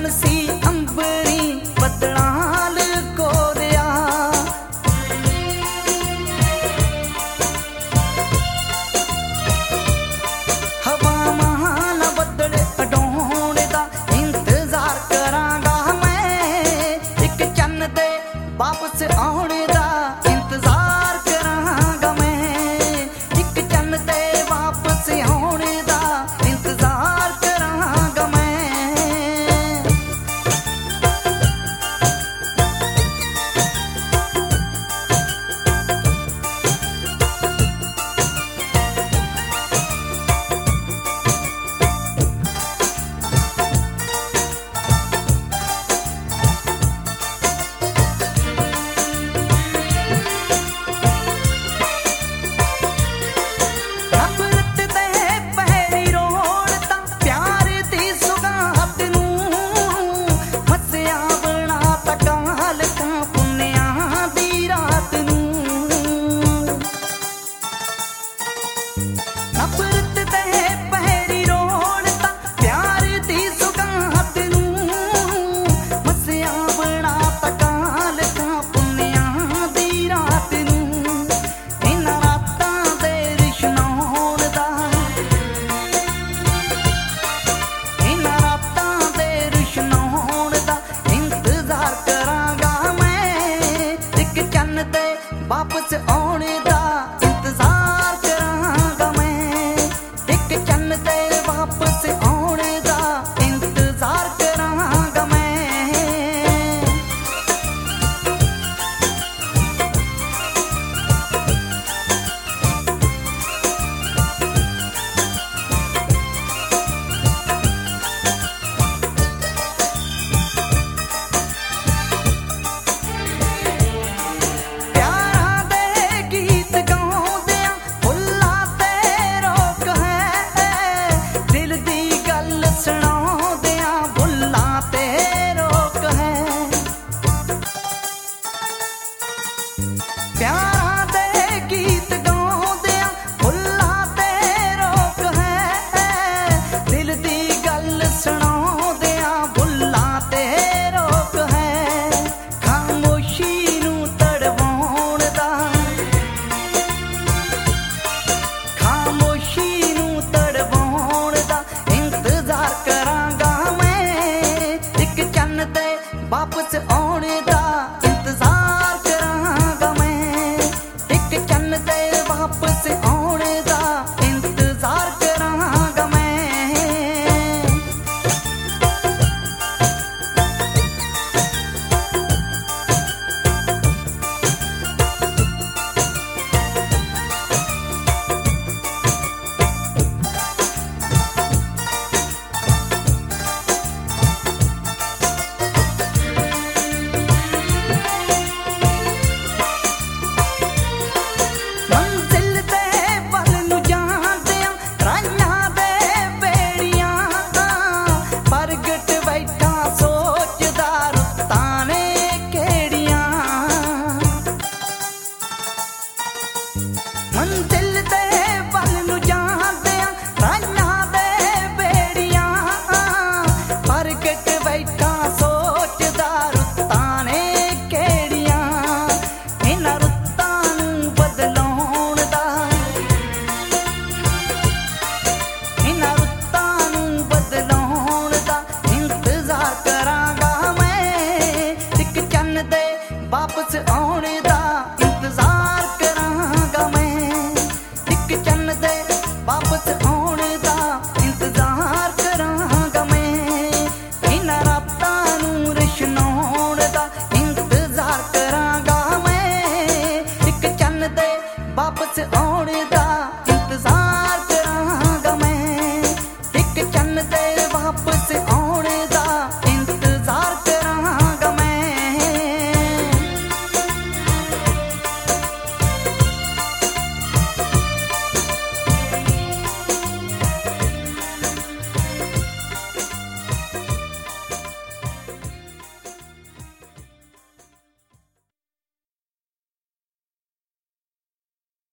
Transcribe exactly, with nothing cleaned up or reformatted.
सी अंबरी बदलाल कोरिया हवामान बदले अडोने दा इंतजार करांगा मैं एक चन्न दे वापस आने दा इंतजार करांगा मैं एक चन्न दे वापस आने दा इंतजार करांगा मैं वापस आने दा इंतजार करांगा मैं एक चन्न दे वापस आने दा इंतजार करांगा मैं प्यारा दे गीत गाउंदियां फुल्लां ते रोक है दिल दी गल सुणाउंदियां फुल्लां ते रोक है खामोशी नूं तड़वाउण दा खामोशी नूं तड़वाउण दा इंतजार करांगा मैं एक चन्न दे वापस आने दा इंतजार करांगा एक चन्न दे वापस आने दा इंतजार करांगा मैं right